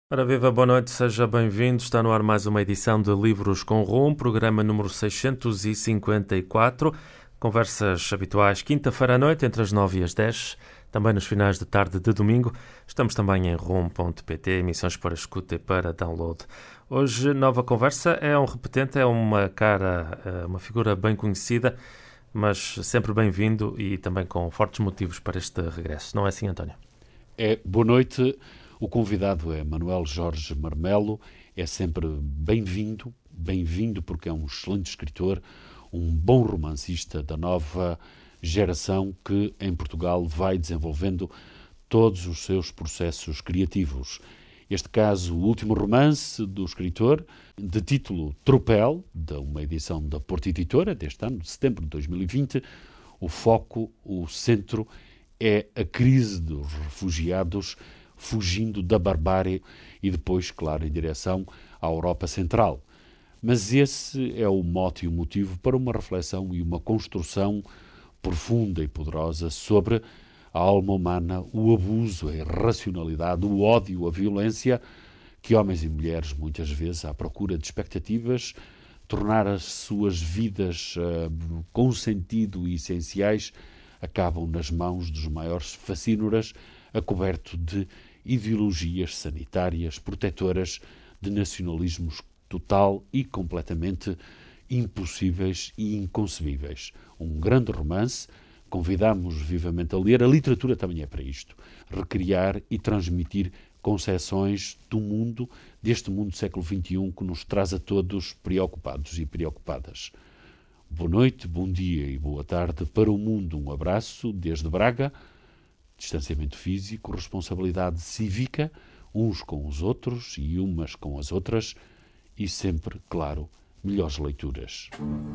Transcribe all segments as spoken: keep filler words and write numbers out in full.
Ora viva, boa noite, seja bem-vindo. Está no ar mais uma edição de Livros com Rum, programa número seiscentos e cinquenta e quatro. Conversas habituais quinta-feira à noite, entre as nove e as dez, também nos finais de tarde de domingo. Estamos também em rum ponto pt, emissões para escuta e para download. Hoje, nova conversa, é um repetente, é uma cara, uma figura bem conhecida, mas sempre bem-vindo e também com fortes motivos para este regresso. Não é assim, António? É, boa noite. O convidado é Manuel Jorge Marmelo, é sempre bem-vindo, bem-vindo porque é um excelente escritor, um bom romancista da nova geração que em Portugal vai desenvolvendo todos os seus processos criativos. Este caso, o último romance do escritor, de título Tropel, de uma edição da Porto Editora, deste ano, de setembro de dois mil e vinte, o foco, o centro, é a crise dos refugiados fugindo da barbárie e depois, claro, em direção à Europa Central. Mas esse é o mote e o motivo para uma reflexão e uma construção profunda e poderosa sobre a alma humana, o abuso, a irracionalidade, o ódio, a violência que homens e mulheres, muitas vezes, à procura de expectativas, tornar as suas vidas uh, com sentido e essenciais, acabam nas mãos dos maiores facínoras, a coberto de ideologias sanitárias, protetoras, de nacionalismos total e completamente impossíveis e inconcebíveis. Um grande romance, convidamos vivamente a ler. A literatura também é para isto, recriar e transmitir concepções do mundo, deste mundo do século vinte e um, que nos traz a todos preocupados e preocupadas. Boa noite, bom dia e boa tarde para o mundo. Um abraço desde Braga. Distanciamento físico, responsabilidade cívica, uns com os outros e umas com as outras, e sempre, claro, melhores leituras.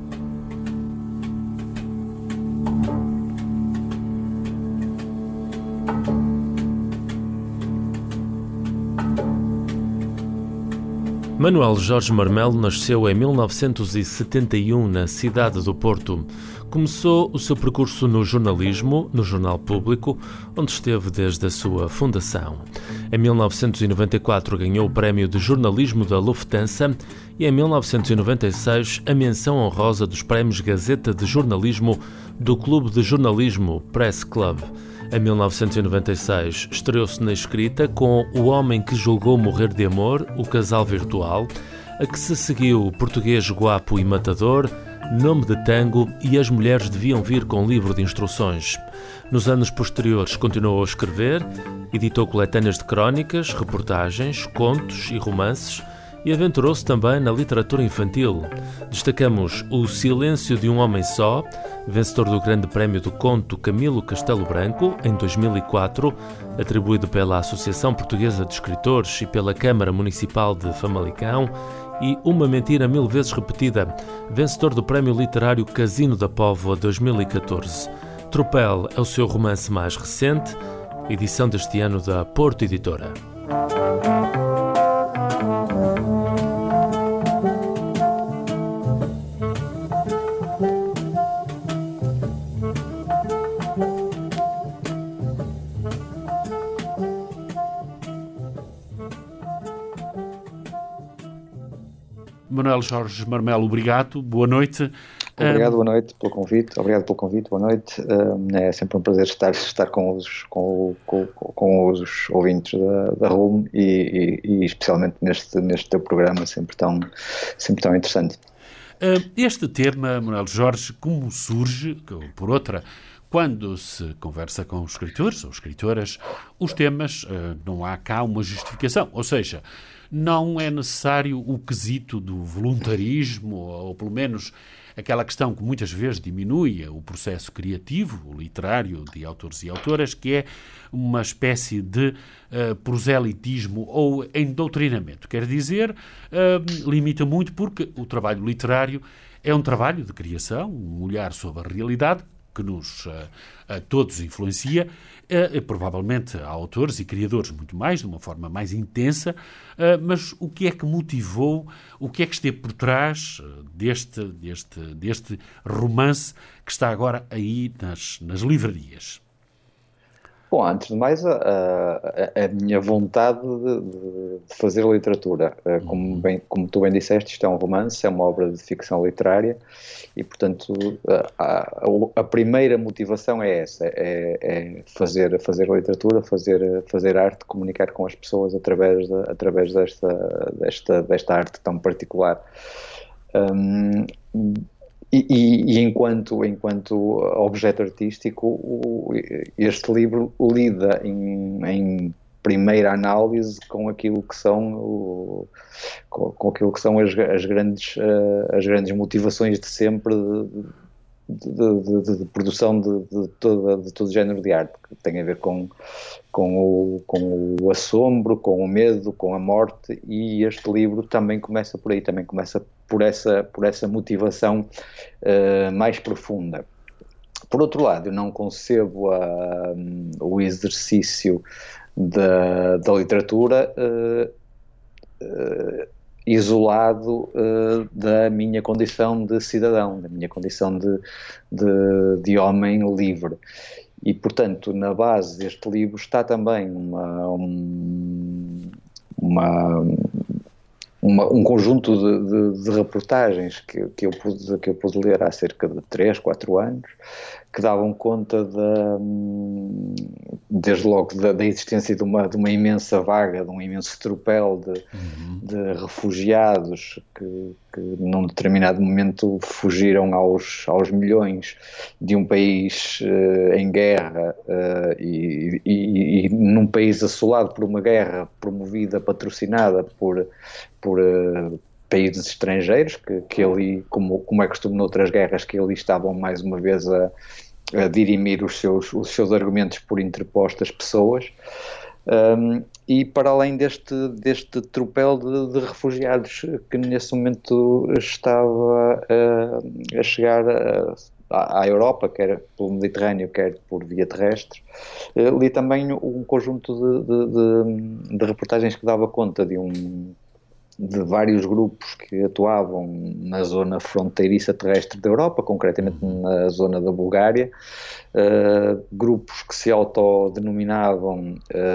Manuel Jorge Marmelo nasceu em mil novecentos e setenta e um na cidade do Porto. Começou o seu percurso no jornalismo, no Jornal Público, onde esteve desde a sua fundação. Em mil novecentos e noventa e quatro ganhou o Prémio de Jornalismo da Lufthansa e em mil novecentos e noventa e seis a menção honrosa dos Prémios Gazeta de Jornalismo do Clube de Jornalismo Press Club. Em mil novecentos e noventa e seis, estreou-se na escrita com O Homem que Julgou Morrer de Amor, O Casal Virtual, a que se seguiu O Português Guapo e Matador, Nome de Tango e As Mulheres Deviam Vir com Livro de Instruções. Nos anos posteriores continuou a escrever, editou coletâneas de crónicas, reportagens, contos e romances e aventurou-se também na literatura infantil. Destacamos O Silêncio de um Homem Só, vencedor do Grande Prémio do Conto Camilo Castelo Branco, em dois mil e quatro, atribuído pela Associação Portuguesa de Escritores e pela Câmara Municipal de Famalicão, e Uma Mentira Mil Vezes Repetida, vencedor do Prémio Literário Casino da Póvoa dois mil e catorze. Tropel é o seu romance mais recente, edição deste ano da Porto Editora. Manuel Jorge Marmelo, obrigado, boa noite. Obrigado, boa noite pelo convite, obrigado pelo convite, boa noite. É sempre um prazer estar, estar com, os, com, com, com os ouvintes da, da RUM e, e, e especialmente neste, neste teu programa sempre tão, sempre tão interessante. Este tema, Manuel Jorge, como surge, por outra, quando se conversa com os escritores ou escritoras, os temas, não há cá uma justificação, ou seja, não é necessário o quesito do voluntarismo, ou pelo menos aquela questão que muitas vezes diminui o processo criativo, o literário de autores e autoras, que é uma espécie de uh, proselitismo ou endoutrinamento. Quer dizer, uh, limita muito porque o trabalho literário é um trabalho de criação, um olhar sobre a realidade, que nos uh, a todos influencia, uh, provavelmente há autores e criadores muito mais, de uma forma mais intensa, uh, mas o que é que motivou, o que é que esteve por trás uh, deste, deste, deste romance que está agora aí nas, nas livrarias? Bom, antes de mais, a, a, a minha vontade de, de fazer literatura. Como, bem, como tu bem disseste, isto é um romance, é uma obra de ficção literária e, portanto, a, a, a primeira motivação é essa, é, é fazer, fazer literatura, fazer, fazer arte, comunicar com as pessoas através, de, através desta, desta, desta arte tão particular. Um, E, e, e enquanto, enquanto objeto artístico, o, este livro lida em, em primeira análise com aquilo que são, o, com, com aquilo que são as, as, grandes, uh, as grandes motivações de sempre de, de, de, de, de produção de, de, toda, de todo género de arte, que tem a ver com, com, o, com o assombro, com o medo, com a morte, e este livro também começa por aí, também começa por essa, por essa motivação uh, mais profunda. Por outro lado, eu não concebo a, um, o exercício da, da literatura uh, uh, isolado uh, da minha condição de cidadão, da minha condição de, de, de homem livre. E, portanto, na base deste livro está também uma... Um, uma Uma, um conjunto de, de, de reportagens que, que, eu pude, que eu pude ler há cerca de três, quatro anos, que davam conta da, desde logo da, da existência de uma, de uma imensa vaga, de um imenso tropel de, uhum. de refugiados que, que num determinado momento fugiram aos, aos milhões de um país uh, em guerra uh, e, e, e num país assolado por uma guerra promovida, patrocinada por por uh, países estrangeiros, que, que ali, como, como é costume noutras guerras, que ali estavam mais uma vez a, a dirimir os seus, os seus argumentos por interpostas pessoas, um, e para além deste, deste tropel de, de refugiados que nesse momento estava uh, a chegar a, à Europa, quer pelo Mediterrâneo, quer por via terrestre, uh, li também um conjunto de, de, de, de reportagens que dava conta de um de vários grupos que atuavam na zona fronteiriça terrestre da Europa, concretamente na zona da Bulgária, uh, grupos que se autodenominavam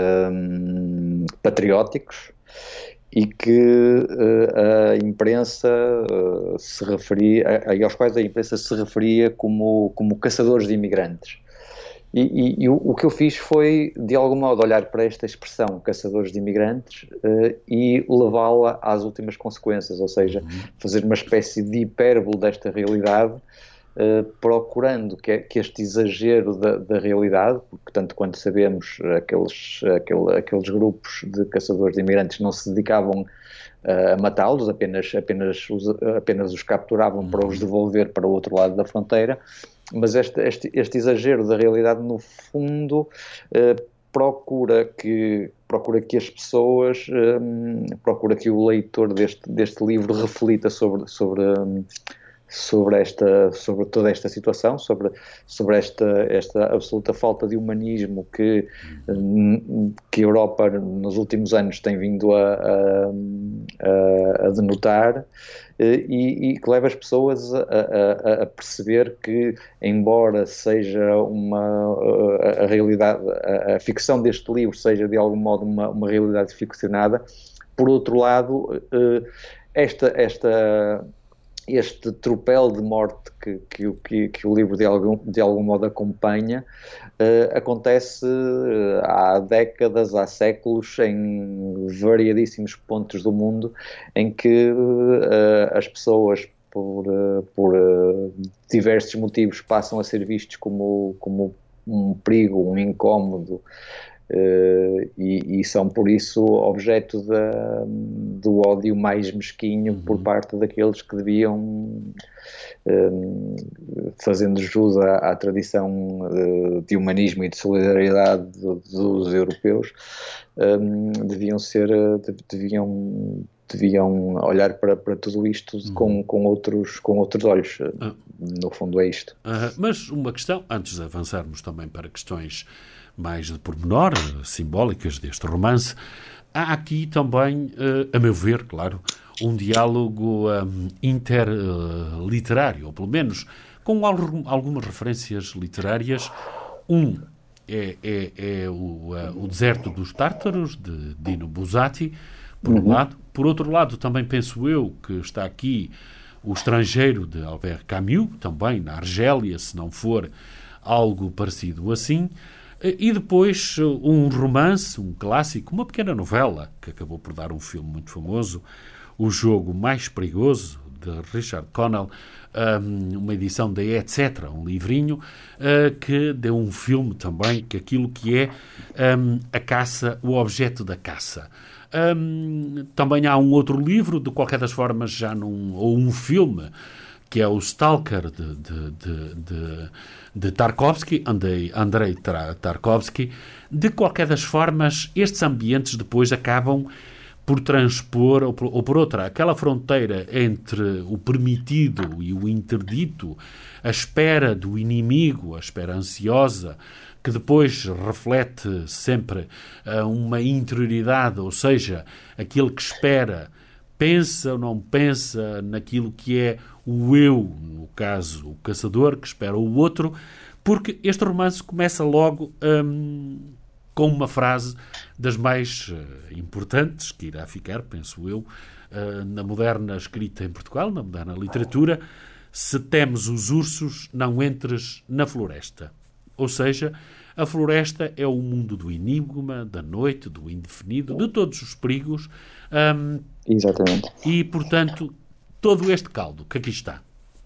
uh, patrióticos e que uh, a imprensa uh, se referia, a, aos quais a imprensa se referia como, como caçadores de imigrantes. E, e, e o, o que eu fiz foi, de algum modo, olhar para esta expressão, caçadores de imigrantes, uh, e levá-la às últimas consequências, ou seja, uhum. fazer uma espécie de hipérbole desta realidade, uh, procurando que, que este exagero da, da realidade, porque tanto quanto sabemos, aqueles, aquele, aqueles grupos de caçadores de imigrantes não se dedicavam uh, a matá-los, apenas, apenas, os, apenas os capturavam uhum. para os devolver para o outro lado da fronteira. Mas este, este, este exagero da realidade, no fundo, eh, procura, que, procura que as pessoas, eh, procura que o leitor deste, deste livro reflita sobre, sobre, sobre, esta, sobre toda esta situação, sobre, sobre esta, esta absoluta falta de humanismo que, que a Europa nos últimos anos tem vindo a, a, a denotar. E, e que leva as pessoas a, a, a perceber que, embora seja uma a, a realidade, a, a ficção deste livro seja de algum modo uma, uma realidade ficcionada, por outro lado, esta, esta, este tropel de morte que, que, que, que o livro de algum, de algum modo acompanha, uh, acontece uh, há décadas, há séculos, em variadíssimos pontos do mundo, em que uh, as pessoas, por, uh, por uh, diversos motivos, passam a ser vistos como, como um perigo, um incómodo, Uh, e, e são por isso objeto da, do ódio mais mesquinho uhum. por parte daqueles que deviam, um, fazendo jus à, à tradição uh, de humanismo e de solidariedade do, dos europeus, um, deviam ser, deviam, deviam olhar para, para tudo isto uhum. com, com, outros, com outros olhos. Ah. No fundo é isto. Uh, mas uma questão, antes de avançarmos também para questões mais de pormenor, simbólicas deste romance, há aqui também, a meu ver, claro, um diálogo um, interliterário, ou pelo menos com algumas referências literárias, um é, é, é o, uh, o Deserto dos Tártaros, de Dino Buzzati, por um Uhum. lado. Por outro lado, também penso eu que está aqui O Estrangeiro, de Albert Camus, também na Argélia, se não for algo parecido assim. E depois um romance, um clássico, uma pequena novela, que acabou por dar um filme muito famoso, O Jogo Mais Perigoso, de Richard Connell, uma edição da Etc., um livrinho, que deu um filme também, que aquilo que é a caça, o objeto da caça. Também há um outro livro, de qualquer das formas, já num, ou um filme, que é o Stalker de, de, de, de, de Tarkovsky, Andrei, Andrei Tarkovsky. De qualquer das formas, estes ambientes depois acabam por transpor, ou por, ou por outra, aquela fronteira entre o permitido e o interdito, a espera do inimigo, a espera ansiosa, que depois reflete sempre uh, uma interioridade, ou seja, aquele que espera, pensa ou não pensa naquilo que é o eu, no caso, o caçador, que espera o outro, porque este romance começa logo um, com uma frase das mais uh, importantes, que irá ficar, penso eu, uh, na moderna escrita em Portugal, na moderna literatura: se temes os ursos, não entres na floresta. Ou seja, a floresta é o mundo do enigma, da noite, do indefinido, de todos os perigos. Um, Exatamente. E, portanto, todo este caldo que aqui está.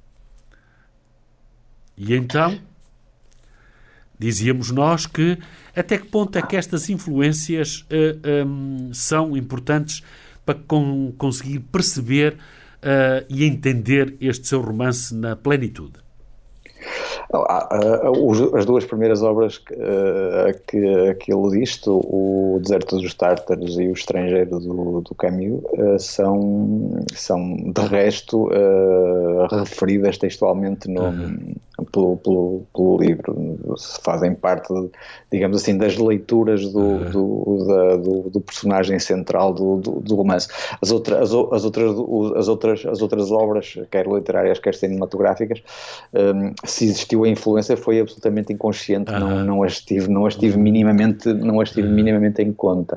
E então, dizíamos nós que até que ponto é que estas influências uh, um, são importantes para con- conseguir perceber uh, e entender este seu romance na plenitude? As duas primeiras obras que, que, que ele disse, o Deserto dos Tártaros e O Estrangeiro do, do Camus, são, são de resto referidas textualmente no, uhum. pelo, pelo, pelo livro, fazem parte, digamos assim, das leituras do, uhum. do, da, do, do personagem central do, do, do romance. As, outra, as, as, outras, as, outras, as outras obras, quer literárias, quer cinematográficas, um, se existiu a influência, foi absolutamente inconsciente, uhum. não, não as tive, não as tive minimamente, não as tive uhum. minimamente em conta.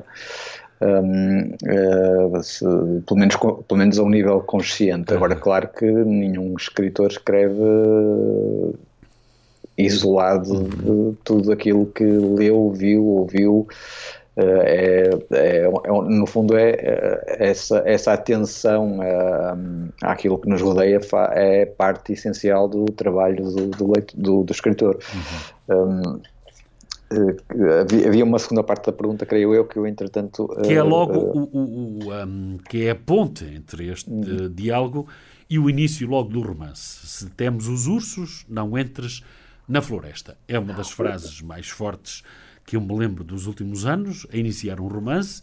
Um, uh, se, pelo, menos, pelo menos a um nível consciente. Uhum. Agora, claro que nenhum escritor escreve uh, isolado uhum. de tudo aquilo que leu, viu, ouviu. Uh, é, é, é, no fundo é, é essa, essa atenção uh, àquilo que nos rodeia é parte essencial do trabalho do, do, do, do escritor. Uhum. Um, Havia uma segunda parte da pergunta, creio eu, que eu, entretanto... Que é logo uh, o, o, o, um, que é a ponte entre este uh, diálogo e o início logo do romance. Se temos os ursos, não entres na floresta. É uma das frases mais fortes que eu me lembro dos últimos anos, a iniciar um romance,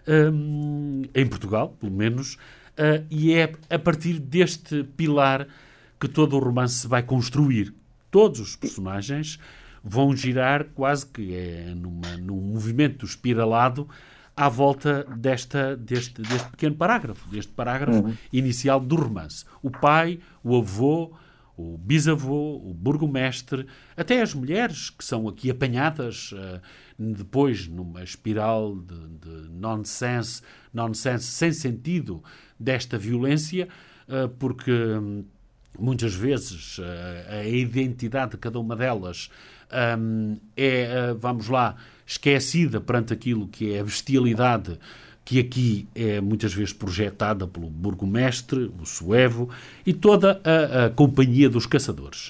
um, em Portugal, pelo menos, uh, e é a partir deste pilar que todo o romance se vai construir. Todos os personagens vão girar quase que é numa, num movimento espiralado à volta desta, deste, deste pequeno parágrafo, deste parágrafo uhum. inicial do romance. O pai, o avô, o bisavô, o burgomestre, até as mulheres que são aqui apanhadas uh, depois numa espiral de, de nonsense, nonsense sem sentido desta violência, uh, porque um, muitas vezes uh, a identidade de cada uma delas Um, é, uh, vamos lá, esquecida perante aquilo que é a bestialidade que aqui é muitas vezes projetada pelo burgomestre, o suevo e toda a, a companhia dos caçadores.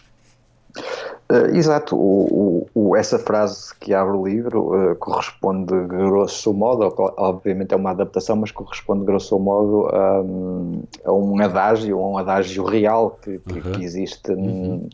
Uh, exato, o, o, essa frase que abre o livro uh, corresponde grosso modo, obviamente é uma adaptação, mas corresponde grosso modo a, a um adágio, a um adágio real que, que, uhum. que existe uhum.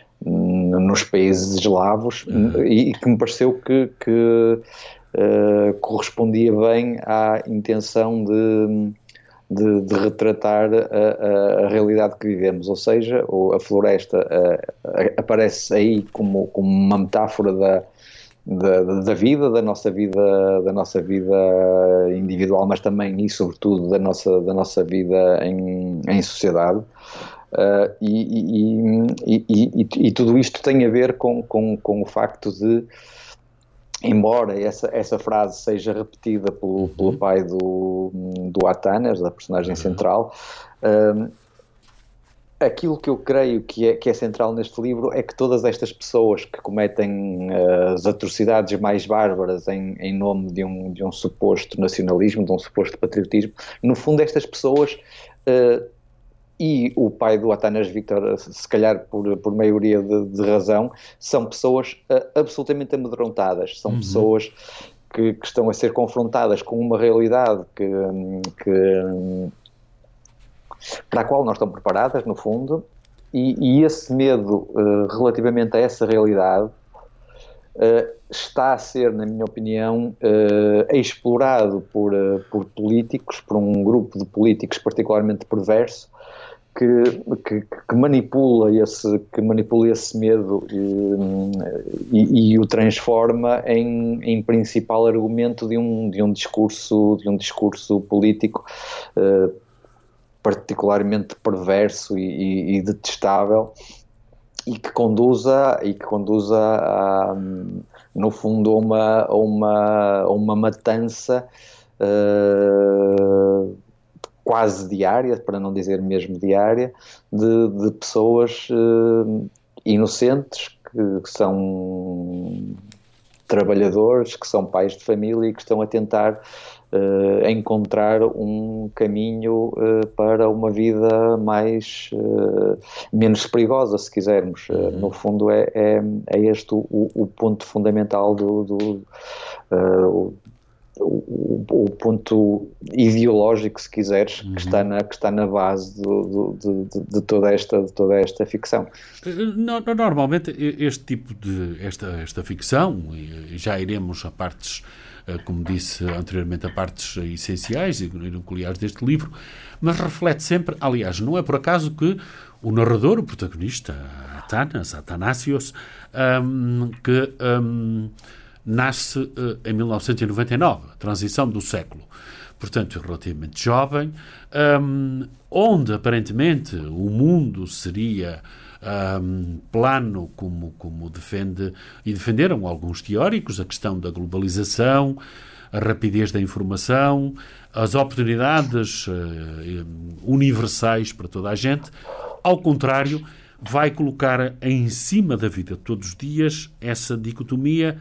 nos países eslavos uhum. e, e que me pareceu que, que uh, correspondia bem à intenção de, de, de retratar a, a realidade que vivemos, ou seja, a floresta uh, aparece aí como, como uma metáfora da, da, da vida, da nossa vida, da nossa vida individual, mas também e sobretudo da nossa, da nossa vida em, em sociedade. Uh, e, e, e, e, e tudo isto tem a ver com, com, com o facto de embora essa, essa frase seja repetida pelo, pelo pai do, do Atanas, da personagem central, um, aquilo que eu creio que é, que é central neste livro é que todas estas pessoas que cometem uh, as atrocidades mais bárbaras em, em nome de um, de um suposto nacionalismo, de um suposto patriotismo, no fundo estas pessoas... Uh, e o pai do Atanas Victor, se calhar por, por maioria de, de razão, são pessoas uh, absolutamente amedrontadas, são uhum. pessoas que, que estão a ser confrontadas com uma realidade que, que, para a qual não estão preparadas, no fundo, e, e esse medo uh, relativamente a essa realidade uh, está a ser, na minha opinião, uh, explorado por, uh, por políticos, por um grupo de políticos particularmente perverso, Que, que, que manipula esse que manipula esse medo e, e, e o transforma em, em principal argumento de um de um discurso de um discurso político uh, particularmente perverso e, e, e detestável, e que conduza e que conduza a, no fundo a uma a uma a uma matança uh, quase diária, para não dizer mesmo diária, de, de pessoas uh, inocentes, que, que são trabalhadores, que são pais de família e que estão a tentar uh, encontrar um caminho uh, para uma vida mais uh, menos perigosa, se quisermos. Uh, no fundo é, é, é este o, o ponto fundamental do... do uh, O, o ponto ideológico, se quiseres, uhum. que, está na, que está na base do, do, de, de, toda esta, de toda esta ficção. Normalmente este tipo de esta, esta ficção, e já iremos a partes, como disse anteriormente, a partes essenciais e nucleares deste livro, mas reflete sempre, aliás, não é por acaso que o narrador, o protagonista, Atanas, Atanasios, um, que um, nasce uh, em mil novecentos e noventa e nove, a transição do século, portanto relativamente jovem, um, onde aparentemente o mundo seria um, plano, como, como defende e defenderam alguns teóricos, a questão da globalização, a rapidez da informação, as oportunidades uh, universais para toda a gente. Ao contrário, vai colocar em cima da vida de todos os dias essa dicotomia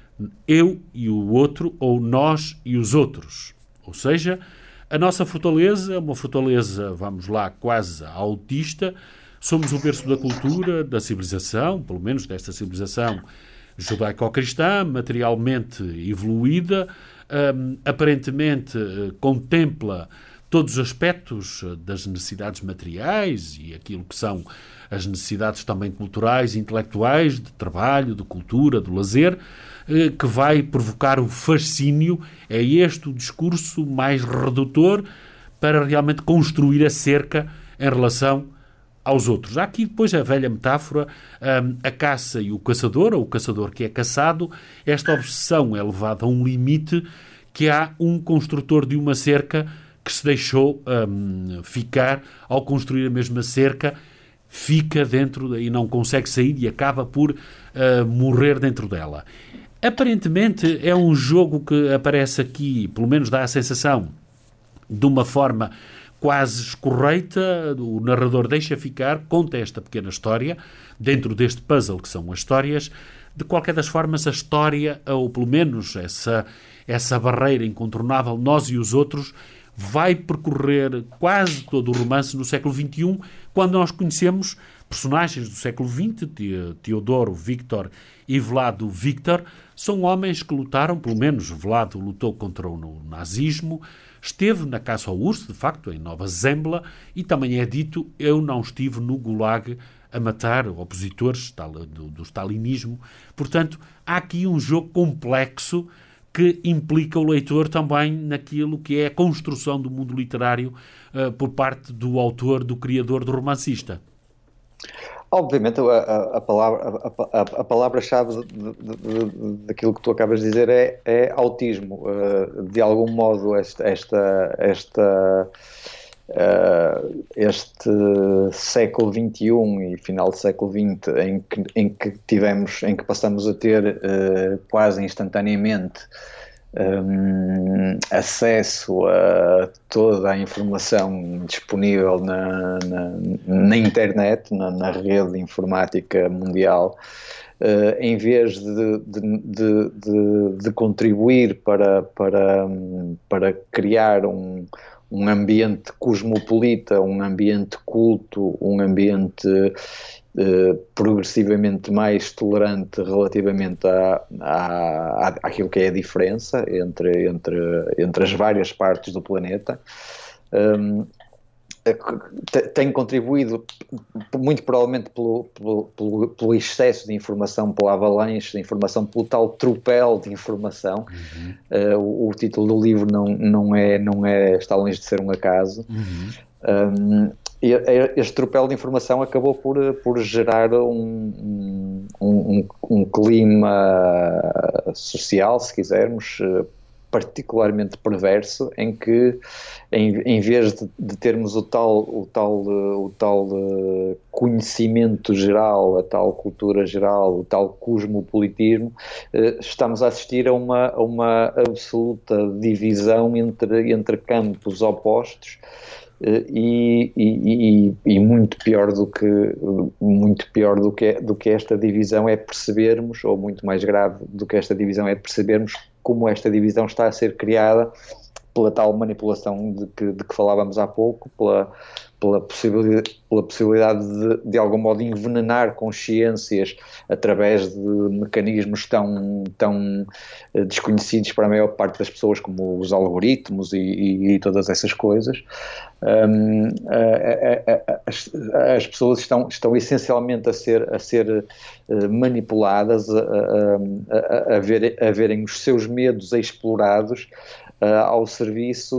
eu e o outro, ou nós e os outros. Ou seja, a nossa fortaleza é uma fortaleza, vamos lá, quase autista. Somos o berço da cultura, da civilização, pelo menos desta civilização judaico-cristã, materialmente evoluída, um, aparentemente uh, contempla todos os aspectos das necessidades materiais e aquilo que são as necessidades também culturais, intelectuais, de trabalho, de cultura, do lazer, que vai provocar o fascínio. É este o discurso mais redutor para realmente construir a cerca em relação aos outros. Há aqui depois a velha metáfora, a caça e o caçador, ou o caçador que é caçado. Esta obsessão é levada a um limite, que há um construtor de uma cerca que se deixou um, ficar ao construir a mesma cerca, fica dentro e não consegue sair e acaba por uh, morrer dentro dela. Aparentemente é um jogo que aparece aqui, pelo menos dá a sensação, de uma forma quase escorreita. O narrador deixa ficar, conta esta pequena história, dentro deste puzzle que são as histórias. De qualquer das formas, a história, ou pelo menos essa, essa barreira incontornável, nós e os outros, vai percorrer quase todo o romance no século vinte e um, quando nós conhecemos personagens do século vinte, Teodoro, Victor e Vlado Victor. São homens que lutaram, pelo menos Vlado lutou contra o nazismo, esteve na caça ao urso, de facto, em Nova Zembla, e também é dito, eu não estive no Gulag a matar opositores do, do stalinismo. Portanto, há aqui um jogo complexo que implica o leitor também naquilo que é a construção do mundo literário uh, por parte do autor, do criador, do romancista. Obviamente, a, a, a palavra, a, a palavra-chave daquilo que tu acabas de dizer é, é autismo. Uh, de algum modo, esta, esta, esta, uh, este século vinte e um e final do século vinte, em que, em que tivemos, em que passamos a ter uh, quase instantaneamente um, acesso a toda a informação disponível na, na, na internet, na, na rede informática mundial. Uh, em vez de, de, de, de, de contribuir para, para, para criar um, um ambiente cosmopolita, um ambiente culto, um ambiente uh, progressivamente mais tolerante relativamente à, à, àquilo que é a diferença entre, entre, entre as várias partes do planeta, um, tem contribuído muito provavelmente pelo, pelo, pelo, pelo excesso de informação, pela avalanche de informação, pelo tal tropel de informação. Uhum. Uh, o, o título do livro não, não, é, não é, está longe de ser um acaso. Uhum. Um, e este tropel de informação acabou por, por gerar um, um, um, um clima social, se quisermos, particularmente perverso, em que em, em vez de, de termos o tal, o tal, o tal uh, conhecimento geral, a tal cultura geral, o tal cosmopolitismo, uh, estamos a assistir a uma, a uma absoluta divisão entre, entre campos opostos. Uh, e, e, e, e muito pior do que muito pior do que, do que esta divisão é percebermos, ou muito mais grave do que esta divisão é percebermos como esta divisão está a ser criada pela tal manipulação de que, de que falávamos há pouco, pela, pela possibilidade, pela possibilidade de, de algum modo, envenenar consciências através de mecanismos tão, tão desconhecidos para a maior parte das pessoas, como os algoritmos e, e, e todas essas coisas. Um, a, a, a, as, as pessoas estão, estão essencialmente a ser, a ser uh, manipuladas, a, a, a, a, ver, a verem os seus medos explorados uh, ao serviço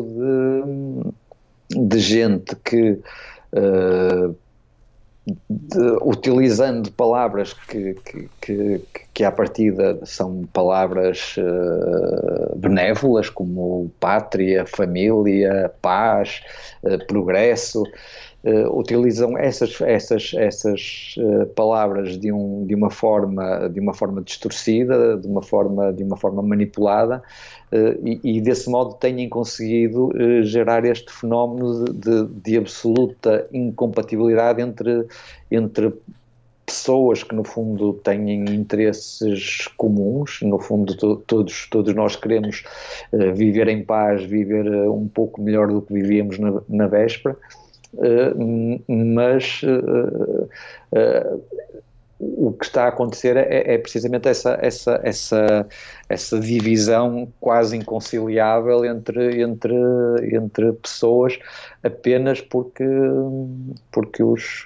de, de gente que, uh, de, utilizando palavras que, que, que, que à partida são palavras uh, benévolas, como pátria, família, paz, uh, progresso, uh, utilizam essas, essas, essas uh, palavras de, um, de, uma forma, de uma forma distorcida, de uma forma, de uma forma manipulada, uh, e, e desse modo têm conseguido uh, gerar este fenómeno de, de, de absoluta incompatibilidade entre, entre pessoas que no fundo têm interesses comuns. No fundo to, todos, todos nós queremos uh, viver em paz, viver uh, um pouco melhor do que vivíamos na, na véspera, uh, mas uh, uh, o que está a acontecer é, é precisamente essa, essa, essa, essa divisão quase inconciliável entre, entre, entre pessoas, apenas porque, porque os,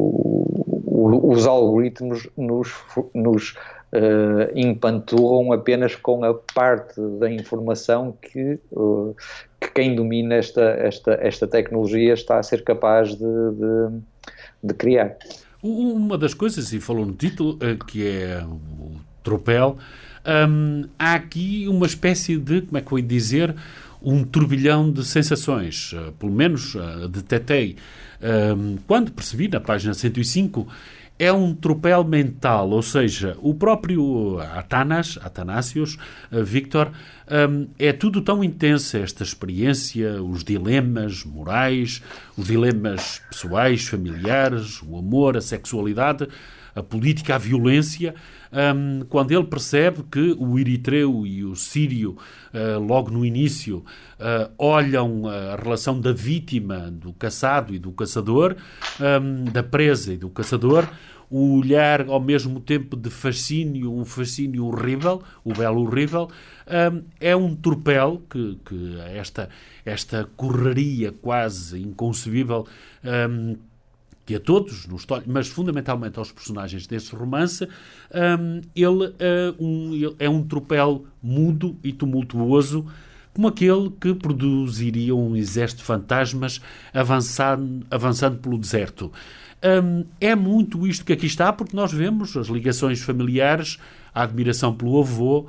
o, os algoritmos nos, nos uh, empanturram apenas com a parte da informação que, uh, que quem domina esta, esta, esta tecnologia está a ser capaz de, de, de criar. Uma das coisas, e falou no título, que é o tropel, hum, há aqui uma espécie de, como é que eu ia dizer, um turbilhão de sensações, pelo menos detetei, hum, quando percebi na página cento e cinco, é um tropel mental, ou seja, o próprio Atanas, Atanasios, Victor, um, é tudo tão intenso, esta experiência, os dilemas morais, os dilemas pessoais, familiares, o amor, a sexualidade, a política, a violência, um, quando ele percebe que o eritreu e o sírio, uh, logo no início, uh, olham a relação da vítima, do caçado e do caçador, um, da presa e do caçador, o olhar ao mesmo tempo de fascínio, um fascínio horrível, o belo horrível, um, é um tropel que, que esta, esta correria quase inconcebível, um, que a todos, nos, mas fundamentalmente aos personagens deste romance, um, ele, uh, um, ele é um tropel mudo e tumultuoso, como aquele que produziria um exército de fantasmas avançando, avançando pelo deserto. Um, é muito isto que aqui está, porque nós vemos as ligações familiares, a admiração pelo avô,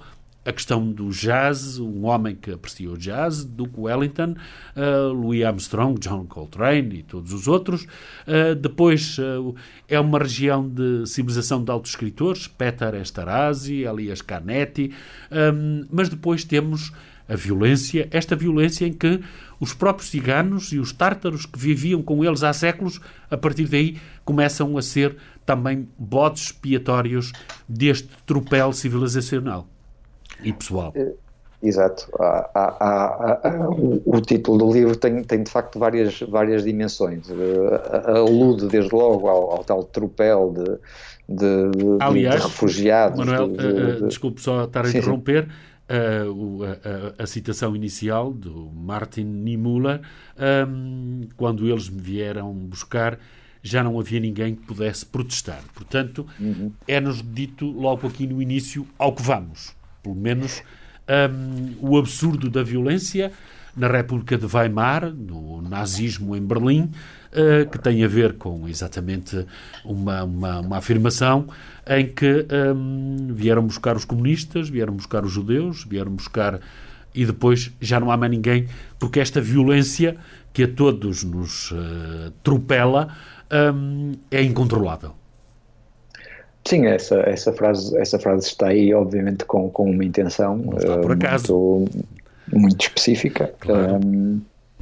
a questão do jazz, um homem que apreciou o jazz, Duke Wellington, uh, Louis Armstrong, John Coltrane e todos os outros. Uh, depois uh, é uma região de civilização de altos escritores, Petar Esterházy, Elias Canetti, um, mas depois temos a violência, esta violência em que os próprios ciganos e os tártaros que viviam com eles há séculos, a partir daí começam a ser também bodes expiatórios deste tropel civilizacional e pessoal. Exato. Há, há, há, há, o, o título do livro tem, tem de facto várias, várias dimensões. Uh, alude desde logo ao, ao tal tropel de, de, de, Aliás, de refugiados. Manuel, de, de, uh, de... desculpe só estar a sim, interromper. Sim. Uh, a, a, a citação inicial do Martin Niemöller, um, quando eles me vieram buscar, já não havia ninguém que pudesse protestar. Portanto, uhum. é-nos dito logo aqui no início ao que vamos. Pelo menos um, o absurdo da violência na República de Weimar, no nazismo em Berlim, uh, que tem a ver com exatamente uma, uma, uma afirmação em que um, vieram buscar os comunistas, vieram buscar os judeus, vieram buscar... e depois já não há mais ninguém, porque esta violência que a todos nos uh, tropela um, é incontrolável. Sim, essa, essa, frase, essa frase está aí, obviamente, com, com uma intenção não está por acaso. Muito, muito específica. Claro. Um,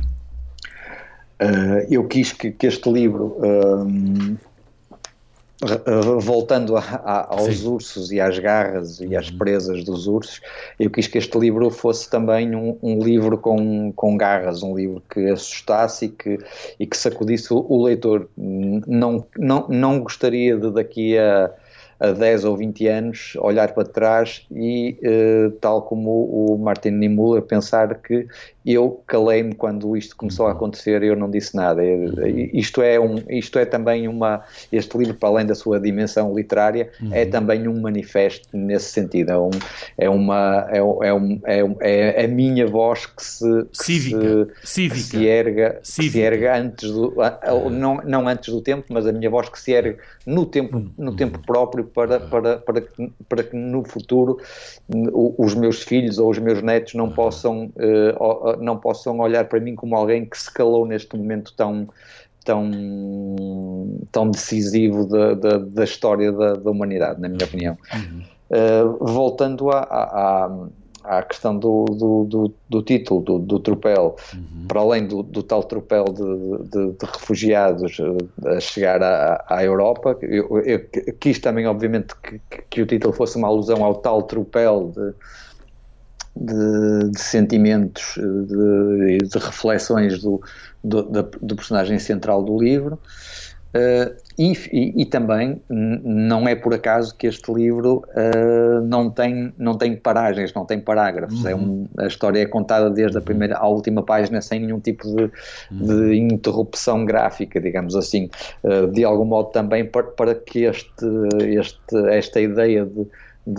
uh, eu quis que, que este livro, um, uh, voltando a, a, aos Sim. ursos e às garras e às presas dos ursos, eu quis que este livro fosse também um, um livro com, com garras, um livro que assustasse e que, e que sacudisse o, o leitor. Não, não, não gostaria de daqui a a dez ou vinte anos, olhar para trás e, uh, tal como o Martin Niemöller, pensar que eu calei-me quando isto começou a acontecer e eu não disse nada. Isto é, um, isto é também uma... Este livro, para além da sua dimensão literária, uhum. é também um manifesto nesse sentido. É, um, é, uma, é, é, um, é, é a minha voz que se, que Cívica. se, Cívica. Que se erga, que Cívica. se erga antes do... Não, não antes do tempo, mas a minha voz que se erga no tempo, no uhum. tempo próprio para, para, para, que, para que no futuro os meus filhos ou os meus netos não possam, uh, não possam olhar para mim como alguém que se calou neste momento tão, tão, tão decisivo da, da, da história da, da humanidade, na minha opinião. Uhum. Uh, voltando à, à, à questão do, do, do, do título, do, do tropel, uhum. para além do, do tal tropel de, de, de refugiados a chegar à, à Europa, eu, eu quis também, obviamente, que, que o título fosse uma alusão ao tal tropel de, de, de sentimentos, de, de reflexões do, do, do personagem central do livro. Uh, e, e, e também não é por acaso que este livro uh, não, tem, não tem paragens, não tem parágrafos. Uhum. É um, a história é contada desde a primeira à última página sem nenhum tipo de, uhum. de interrupção gráfica, digamos assim. Uh, de algum modo também para, para que este, este, esta ideia de De,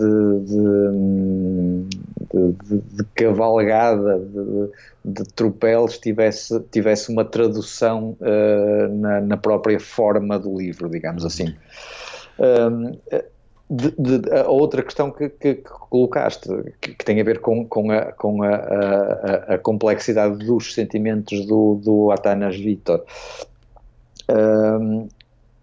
de, de, de cavalgada, de, de tropelos, tivesse, tivesse uma tradução uh, na, na própria forma do livro, digamos assim. Um, de, de, a outra questão que, que, que colocaste, que, que tem a ver com, com, a, com a, a, a complexidade dos sentimentos do, do Atanas Vítor. Um,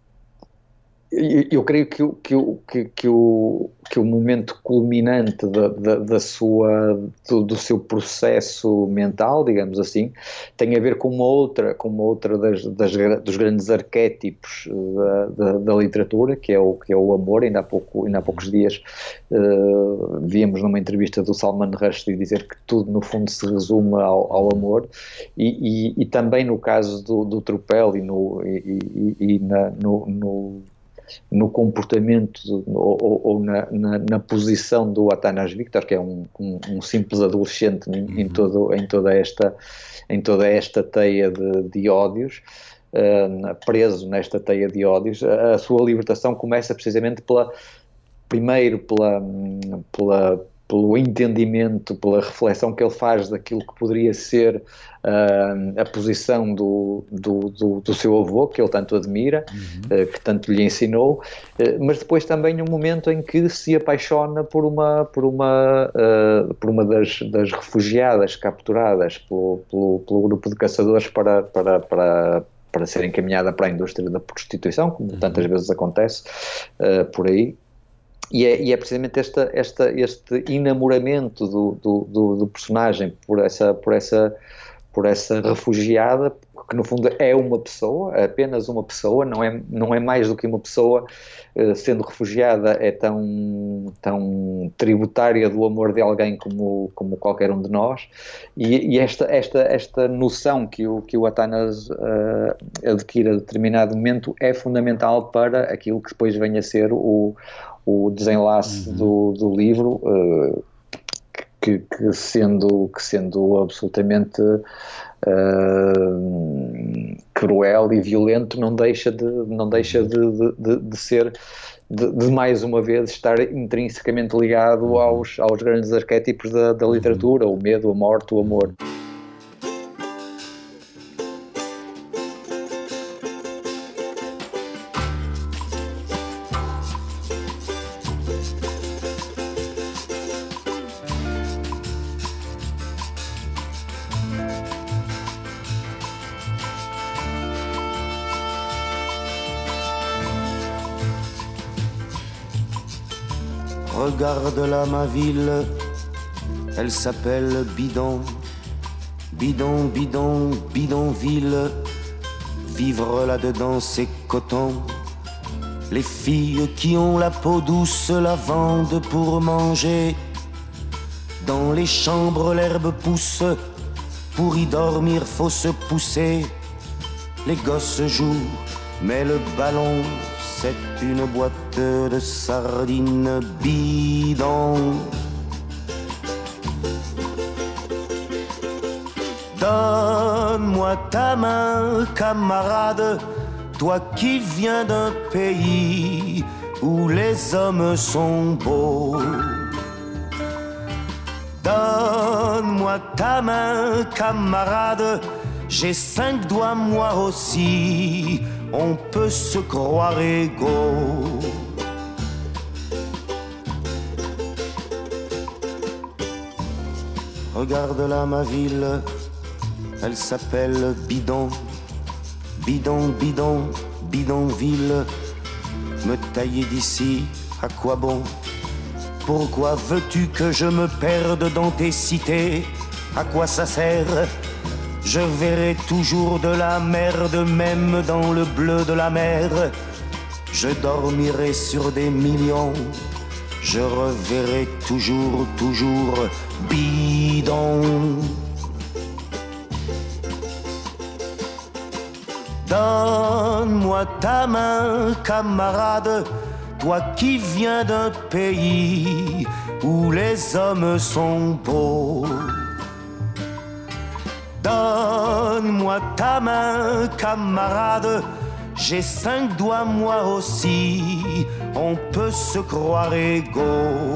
Eu creio que, que, que, que, o, que o momento culminante da, da, da sua, do, do seu processo mental, digamos assim, tem a ver com uma outra, com uma outra das, das, dos grandes arquétipos da, da, da literatura, que é, o, que é o amor. Ainda há, pouco, ainda há poucos dias uh, víamos numa entrevista do Salman Rushdie dizer que tudo no fundo se resume ao, ao amor, e, e, e também no caso do, do tropel e, no, e, e, e na, no, no no comportamento ou, ou, ou na, na, na posição do Atanas Vítor, que é um, um, um simples adolescente em, uhum. em, todo, em, toda esta, em toda esta teia de, de ódios, uh, preso nesta teia de ódios. A, a sua libertação começa precisamente pela, primeiro pela, pela, pelo entendimento, pela reflexão que ele faz daquilo que poderia ser uh, a posição do, do, do, do seu avô, que ele tanto admira, uhum. uh, que tanto lhe ensinou, uh, mas depois também um momento em que se apaixona por uma, por uma, uh, por uma das, das refugiadas capturadas pelo, pelo, pelo grupo de caçadores para, para, para, para ser encaminhada para a indústria da prostituição, como uhum. tantas vezes acontece uh, por aí. E é, e é precisamente esta, esta, este enamoramento do, do, do, do personagem por essa, por, essa, por essa refugiada, que no fundo é uma pessoa, é apenas uma pessoa, não é, não é mais do que uma pessoa, sendo refugiada é tão, tão tributária do amor de alguém como, como qualquer um de nós, e, e esta, esta, esta noção que o, que o Atanas uh, adquire a determinado momento é fundamental para aquilo que depois vem a ser o o desenlace uhum. do, do livro, uh, que, que, sendo, que sendo absolutamente uh, cruel e violento, não deixa de, não deixa de, de, de ser, de, de mais uma vez estar intrinsecamente ligado uhum. aos, aos grandes arquétipos da, da literatura, uhum. o medo, a morte, o amor. Regarde-la ma ville, elle s'appelle Bidon, Bidon, Bidon, Bidonville. Vivre là-dedans c'est coton. Les filles qui ont la peau douce la vendent pour manger. Dans les chambres l'herbe pousse, pour y dormir faut se pousser. Les gosses jouent, mais le ballon c'est une boîte de sardines bidon. Donne-moi ta main, camarade, toi qui viens d'un pays où les hommes sont beaux. Donne-moi ta main, camarade, j'ai cinq doigts moi aussi. On peut se croire égaux. Regarde là ma ville, elle s'appelle Bidon, Bidon, Bidon, Bidonville. Me tailler d'ici, à quoi bon? Pourquoi veux-tu que je me perde dans tes cités? À quoi ça sert? Je verrai toujours de la merde, même dans le bleu de la mer. Je dormirai sur des millions, je reverrai toujours, toujours bidon. Donne-moi ta main, camarade, toi qui viens d'un pays où les hommes sont beaux. Donne-moi ta main, camarade, j'ai cinq doigts moi aussi, on peut se croire égaux.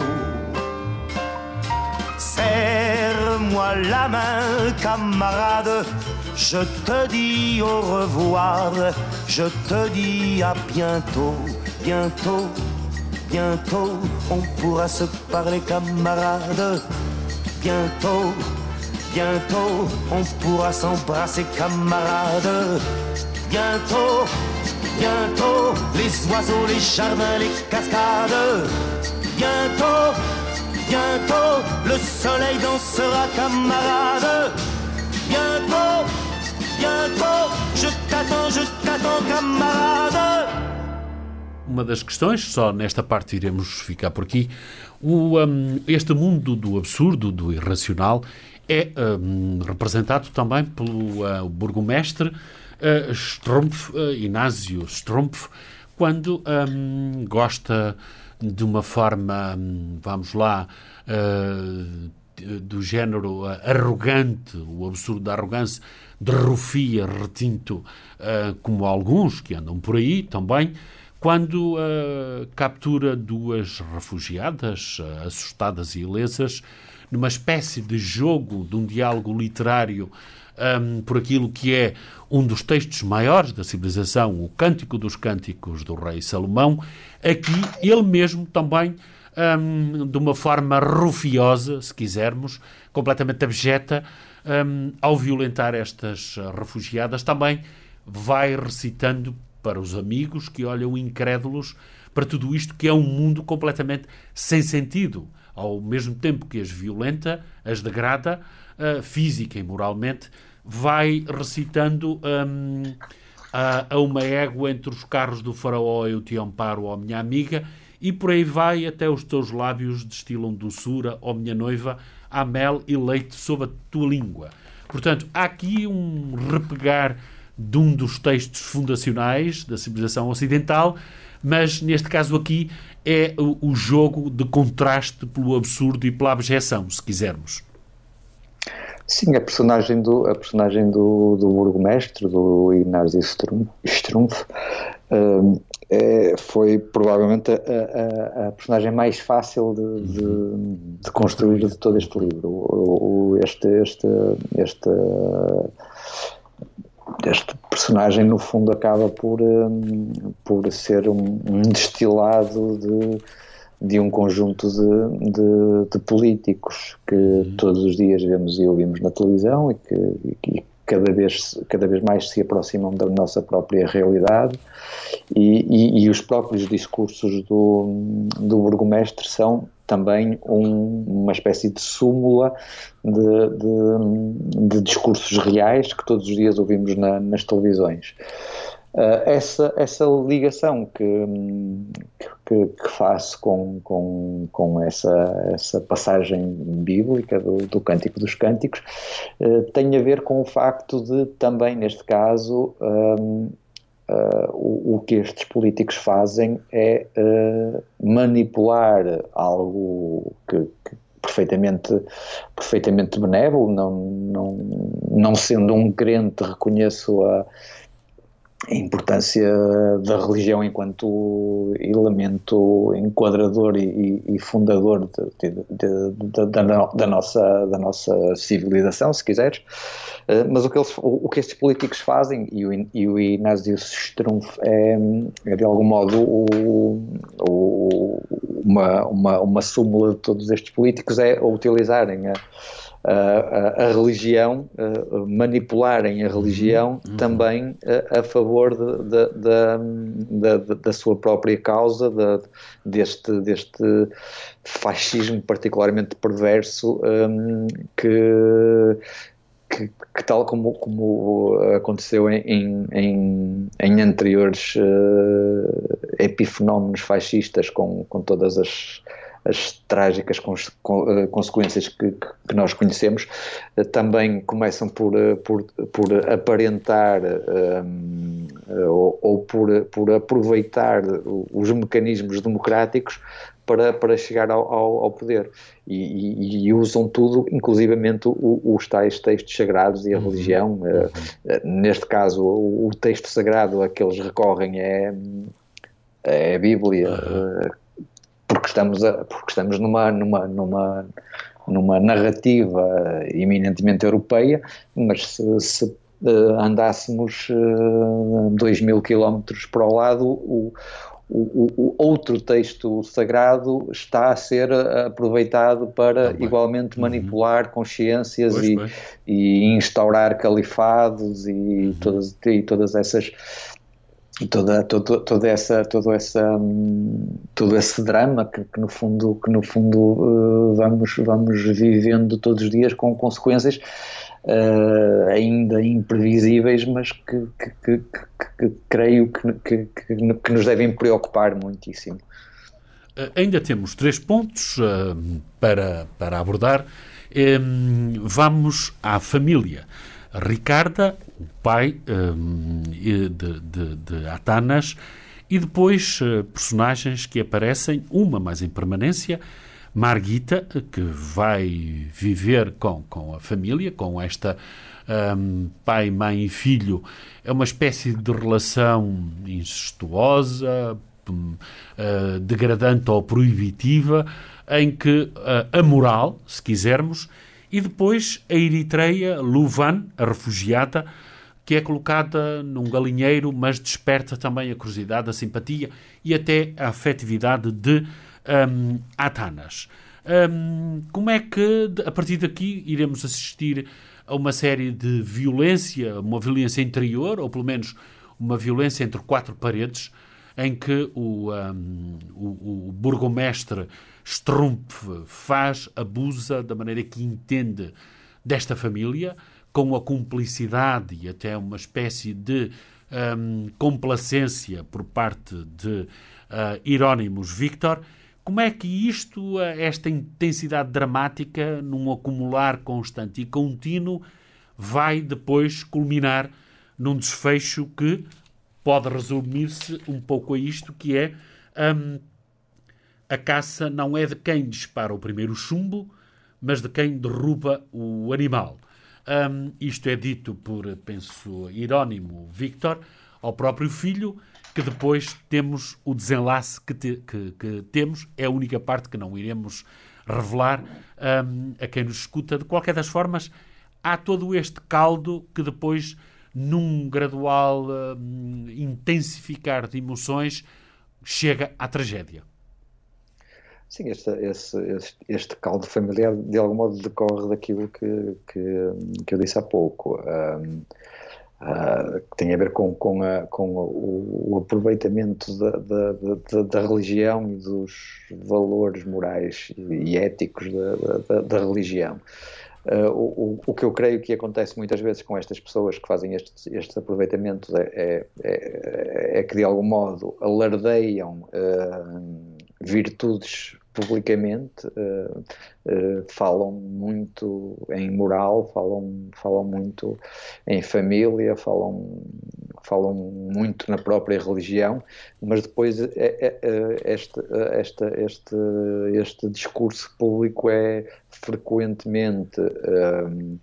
Serre-moi la main, camarade, je te dis au revoir, je te dis à bientôt, bientôt, bientôt, on pourra se parler, camarade, bientôt. Bientôt, on pourra s'embrasser, camarades. Bientôt, bientôt, les oiseaux, les jardins, les cascades. Bientôt, bientôt, le soleil dansera, camarades. Bientôt, bientôt, je t'attends, je t'attends, camarades. Uma das questões, só nesta parte iremos ficar por aqui, o, um, este mundo do absurdo, do irracional, é um, representado também pelo uh, burgomestre uh, Strumpf, uh, Inácio Strumpf, quando um, gosta de uma forma, um, vamos lá, uh, do género uh, arrogante, o absurdo da arrogância, de rufia, retinto, uh, como alguns que andam por aí também, quando uh, captura duas refugiadas, uh, assustadas e ilesas, numa espécie de jogo, de um diálogo literário, um, por aquilo que é um dos textos maiores da civilização, o Cântico dos Cânticos do rei Salomão. Aqui ele mesmo também, um, de uma forma rufiosa, se quisermos, completamente abjeta, um, ao violentar estas refugiadas, também vai recitando para os amigos que olham incrédulos para tudo isto, que é um mundo completamente sem sentido. Ao mesmo tempo que as violenta, as degrada, uh, física e moralmente, vai recitando um, a, a uma égua entre os carros do faraó: eu te amparo, ó minha amiga, e por aí vai até os teus lábios destilam doçura, ó minha noiva, há mel e leite sob a tua língua. Portanto, há aqui um repegar de um dos textos fundacionais da civilização ocidental, mas neste caso aqui é o, o jogo de contraste pelo absurdo e pela abjeção, se quisermos. Sim, a personagem do, a personagem do, do burgomestre, do Ignazio Strumpf, um, é, foi provavelmente a, a, a personagem mais fácil de, de, de construir de todo este livro. O, o, este, este, este, este personagem, no fundo, acaba por, um, por ser um, um destilado de, de um conjunto de, de, de políticos que uhum. todos os dias vemos e ouvimos na televisão e que, e que cada, vez, cada vez mais se aproximam da nossa própria realidade, e, e, e os próprios discursos do, do burgomestre são também um, uma espécie de súmula de, de, de discursos reais que todos os dias ouvimos na, nas televisões. Uh, essa, essa ligação que, que, que faço com, com, com essa, essa passagem bíblica do, do Cântico dos Cânticos uh, tem a ver com o facto de também, neste caso, um, Uh, o, o que estes políticos fazem é uh, manipular algo que, que perfeitamente, perfeitamente benévolo. Não, não, não sendo um crente, reconheço a, a importância da religião enquanto elemento enquadrador e, e fundador de, de, de, de, da, da, nossa, da nossa civilização, se quiseres. Uh, mas o que, eles, o, o que estes políticos fazem, e o, e o Ignazio Strumpf é, é de algum modo o, o, uma, uma, uma súmula de todos estes políticos, é utilizarem a, a, a religião, a manipularem a religião uhum. também a, a favor de, de, de, de, da sua própria causa, de, deste, deste fascismo particularmente perverso um, que Que, que tal como, como aconteceu em, em, em anteriores uh, epifenómenos fascistas, com, com todas as, as trágicas cons, com, uh, consequências que, que nós conhecemos, uh, também começam por, uh, por, por aparentar um, uh, ou, ou por, por aproveitar os mecanismos democráticos para, para chegar ao, ao, ao poder. E, e, e usam tudo, inclusivamente o, os tais textos sagrados e a uhum. religião. Uhum. Uh, neste caso, o, o texto sagrado a que eles recorrem é, é a Bíblia, uhum. uh, porque estamos, a, porque estamos numa, numa, numa, numa narrativa eminentemente europeia, mas se, se uh, andássemos uh, dois mil quilómetros para o lado, o O, o, o outro texto sagrado está a ser aproveitado para Também. igualmente manipular uhum. consciências e, e instaurar califados e, uhum. todas, e todas essas e toda, toda, toda essa, todo, essa, todo esse drama que, que no fundo, que no fundo uh, vamos, vamos vivendo todos os dias, com consequências Uh, ainda imprevisíveis, mas que, que, que, que, que creio que, que, que, que nos devem preocupar muitíssimo. Uh, ainda temos três pontos uh, para, para abordar. Um, vamos à família. Ricarda, o pai um, de, de, de Atanas, e depois uh, personagens que aparecem, uma mais em permanência, Margita, que vai viver com, com a família, com esta um, pai, mãe e filho. É uma espécie de relação incestuosa, uh, degradante ou proibitiva, em que uh, a moral, se quisermos, e depois a Eritreia, Louvan, a refugiada, que é colocada num galinheiro, mas desperta também a curiosidade, a simpatia e até a afetividade de um, Atanas. Um, como é que, a partir daqui, iremos assistir a uma série de violência, uma violência interior, ou pelo menos uma violência entre quatro paredes, em que o, um, o, o burgomestre Strumpf faz, abusa da maneira que entende desta família, com a cumplicidade e até uma espécie de um, complacência por parte de uh, Hieronymus Victor. Como é que isto, esta intensidade dramática, num acumular constante e contínuo, vai depois culminar num desfecho que pode resumir-se um pouco a isto, que é um, a caça não é de quem dispara o primeiro chumbo, mas de quem derruba o animal. Um, isto é dito por, penso, Hieronymo Victor ao próprio filho, que depois temos o desenlace que, te, que, que temos. É a única parte que não iremos revelar um, a quem nos escuta. De qualquer das formas, há todo este caldo que depois, num gradual um, intensificar de emoções, chega à tragédia. Sim, este, este, este, este caldo familiar de algum modo decorre daquilo que, que, que eu disse há pouco, um, uh, que tem a ver com, com, a, com o, o aproveitamento da, da, da, da religião e dos valores morais e éticos da, da, da religião. Uh, o, o que eu creio que acontece muitas vezes com estas pessoas que fazem estes, estes aproveitamentos é, é, é que de algum modo alardeiam uh, virtudes publicamente, uh, uh, falam muito em moral, falam, falam muito em família, falam, falam muito na própria religião, mas depois é, é, é, este, este, este, este discurso público é frequentemente uh,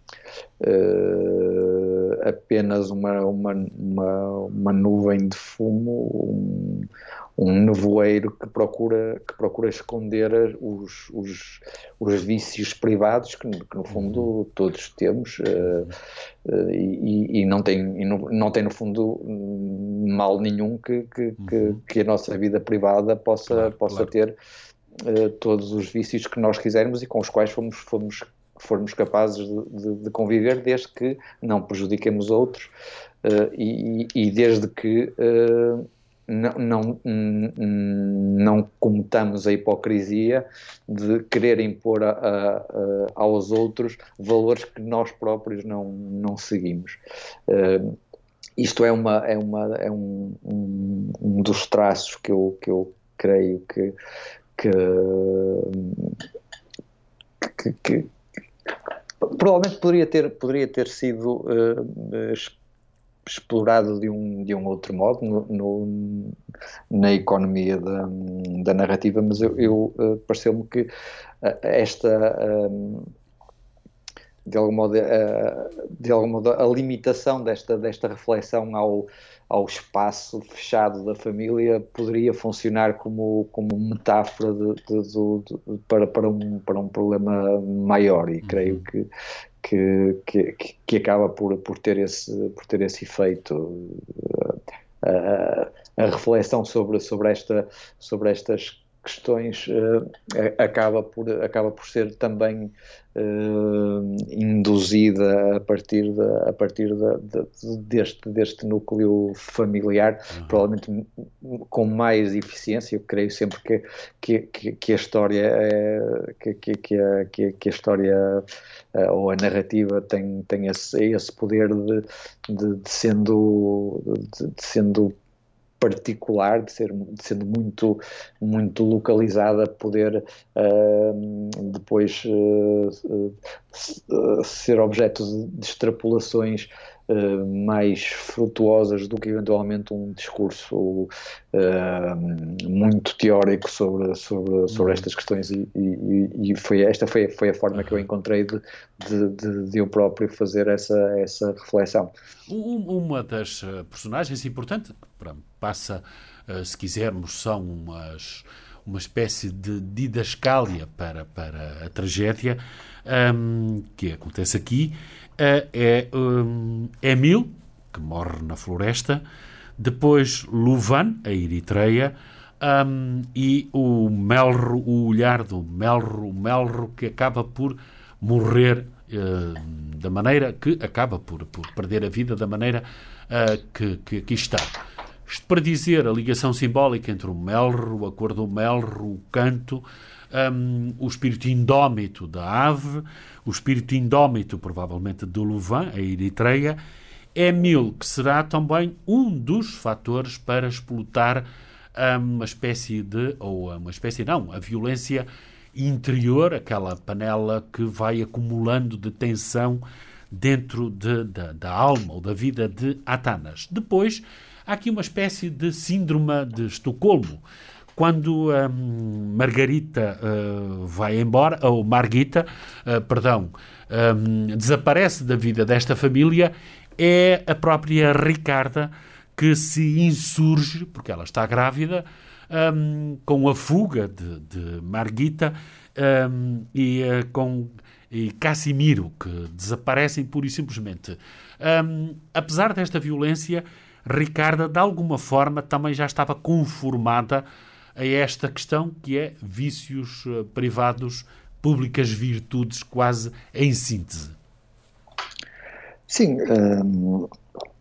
uh, apenas uma, uma, uma, uma nuvem de fumo, um, um nevoeiro que procura, que procura esconder os, os, os vícios privados que, que no fundo todos temos uh, uh, e, e, não tem, e não, não tem no fundo mal nenhum que, que, que, que a nossa vida privada possa, claro, possa claro. ter uh, todos os vícios que nós quisermos e com os quais fomos, fomos, formos capazes de, de, de conviver, desde que não prejudiquemos outros uh, e, e desde que uh, Não, não, não cometamos a hipocrisia de querer impor a, a, a, aos outros valores que nós próprios não, não seguimos. Uh, isto é, uma, é, uma, é um, um, um dos traços que eu, que eu creio que, que, que, que provavelmente poderia ter, poderia ter sido uh, explorado de um, de um outro modo no, no, na economia da, da narrativa, mas eu, eu uh, pareceu-me que uh, esta um, de algum modo, uh, de algum modo a limitação desta, desta reflexão ao, ao espaço fechado da família poderia funcionar como, como metáfora de, de, de, de, para, para, um, para um problema maior e uhum. creio que Que, que, que acaba por, por, ter esse, por ter esse efeito. A, a reflexão sobre, sobre, esta, sobre estas questões uh, acaba, por, acaba por ser também uh, induzida a partir, de, a partir de, de, deste, deste núcleo familiar, uhum. provavelmente com mais eficiência. Eu creio sempre que, que, que, que a história é, que, que, que, a, que, que a história uh, ou a narrativa tem, tem esse, esse poder de, de, de sendo de, de sendo particular, de, ser, de sendo muito, muito localizada, poder uh, depois uh, uh, ser objeto de, de extrapolações uh, mais frutuosas do que eventualmente um discurso uh, muito teórico sobre, sobre, sobre estas questões, e, e, e foi, esta foi, foi a forma que eu encontrei de, de, de, de eu próprio fazer essa, essa reflexão. Uma das personagens importantes, passa, se quisermos, são umas, uma espécie de didascália para, para a tragédia um, que acontece aqui, uh, é um, Emil, que morre na floresta, depois Louvain, a Eritreia, um, e o Melro, o olhar do Melro, o Melro que acaba por morrer uh, da maneira que acaba por, por perder a vida da maneira uh, que, que aqui está. Isto para dizer a ligação simbólica entre o Melro, a cor do Melro, o canto, um, o espírito indómito da ave, o espírito indómito, provavelmente, do Louvain, a Eritreia, Emil, que será também um dos fatores para explotar um, uma espécie de, ou uma espécie não, a violência interior, aquela panela que vai acumulando de tensão dentro de, de, da alma ou da vida de Atanas. Depois, há aqui uma espécie de síndrome de Estocolmo. Quando hum, Margarita uh, vai embora, ou Margita, uh, perdão, um, desaparece da vida desta família, é a própria Ricarda que se insurge, porque ela está grávida, um, com a fuga de, de Margita um, e uh, com e Casimiro, que desaparecem pura e simplesmente. Um, apesar desta violência, Ricarda, de alguma forma, também já estava conformada a esta questão que é vícios uh, privados, públicas virtudes, quase em síntese. Sim, um, uh,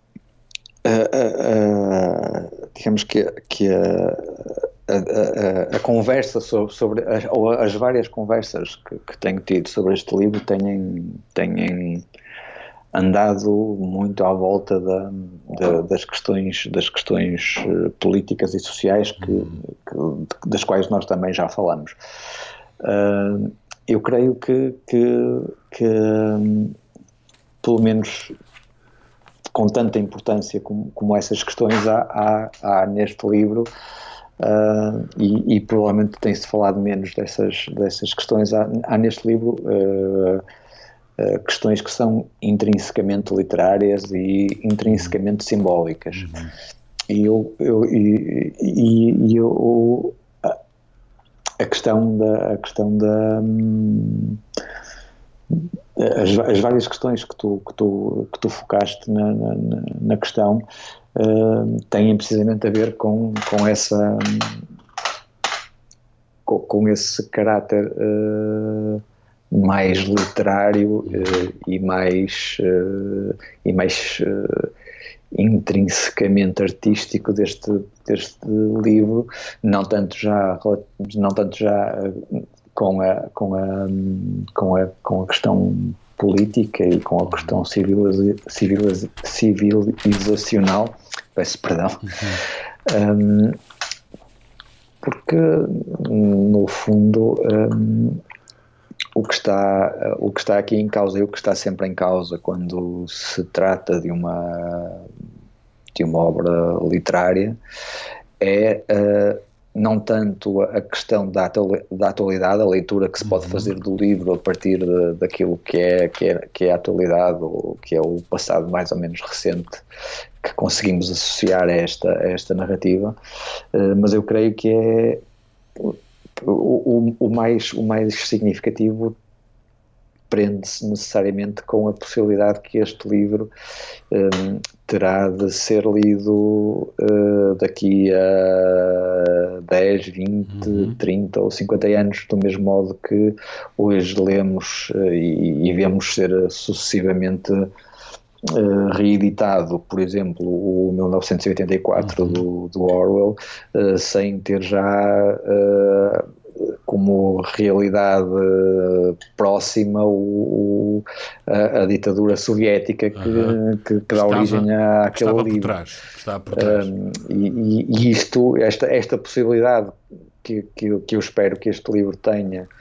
uh, uh, digamos que, que a, a, a, a conversa sobre, sobre as, ou as várias conversas que, que tenho tido sobre este livro têm, têm andado muito à volta da, da, das questões, das questões políticas e sociais que, que, das quais nós também já falamos. Uh, eu creio que, que, que pelo menos com tanta importância como, como essas questões há, há, há neste livro, uh, e, e provavelmente tem-se falado menos dessas, dessas questões, há, há neste livro uh, uh, questões que são intrinsecamente literárias e intrinsecamente simbólicas. Uhum. E, eu, eu, e, e, e eu, a, a questão da... A questão da hum, As, as várias questões que tu, que tu, que tu focaste na, na, na questão uh, têm precisamente a ver com, com, essa, com, com esse caráter uh, mais literário uh, e mais, uh, e mais uh, intrinsecamente artístico deste, deste livro, não tanto já, não tanto já uh, Com a, com, a, com, a, com a questão política e com a questão civiliz, civiliz, civilizacional, peço perdão, uhum. um, porque no fundo um, o, que está, o que está aqui em causa e o que está sempre em causa quando se trata de uma, de uma obra literária é uh, não tanto a questão da atualidade, a leitura que se pode fazer do livro a partir de, daquilo que é, que, é, que é a atualidade, ou que é o passado mais ou menos recente, que conseguimos associar a esta, a esta narrativa, uh, mas eu creio que é o, o, o, mais, o mais significativo prende-se necessariamente com a possibilidade que este livro um, terá de ser lido uh, daqui a dez, vinte, uhum. trinta ou cinquenta anos, do mesmo modo que hoje lemos uh, e, e vemos ser sucessivamente uh, reeditado, por exemplo, o mil novecentos e oitenta e quatro uhum. do, do Orwell, uh, sem ter já... Uh, como realidade próxima o, o, a, a ditadura soviética que, uhum. que, que dá estava, origem àquele livro. Por trás, estava por trás. Um, e, e isto, esta, esta possibilidade que, que, que eu espero que este livro tenha